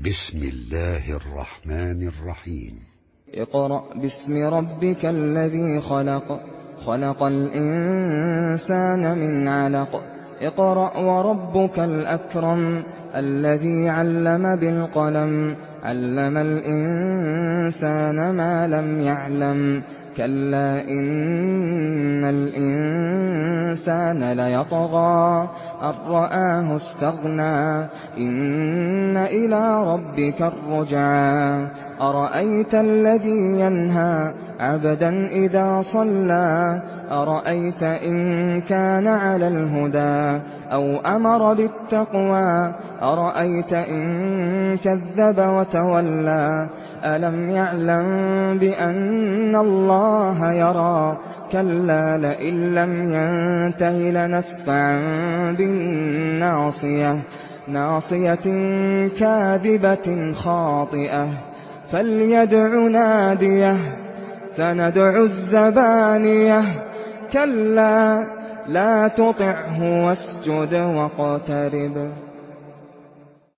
بسم الله الرحمن الرحيم. اقرأ باسم ربك الذي خلق، خلق الإنسان من علق. اقرأ وربك الأكرم الذي علم بالقلم، علم الإنسان ما لم يعلم. كلا إن الإنسان ليطغى أن رآه استغنى، إن إلى ربك الرجعى. أرأيت الذي ينهى عبدا إذا صلى، أرأيت إن كان على الهدى أو أمر بالتقوى، أرأيت إن كذب وتولى. ألم يعلم بأن الله يرى، كلا لئن لم ينته لنسفعا بالناصية، ناصية كاذبة خاطئة. فليدع ناديه، سندع الزبانية. كلا لا تطعه واسجد واقترب.